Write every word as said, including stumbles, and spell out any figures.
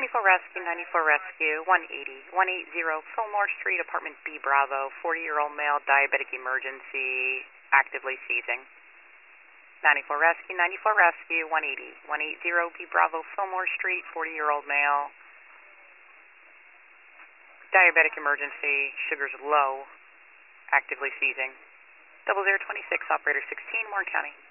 ninety-four Rescue, ninety-four Rescue, one eighty, one eighty Fillmore Street, Apartment B Bravo, forty-year-old male, diabetic emergency, actively seizing. ninety-four Rescue, ninety-four Rescue, one eighty, one eighty B Bravo, Fillmore Street, forty-year-old male, diabetic emergency, sugars low, actively seizing. Double zero twenty-six, operator sixteen, Warren County.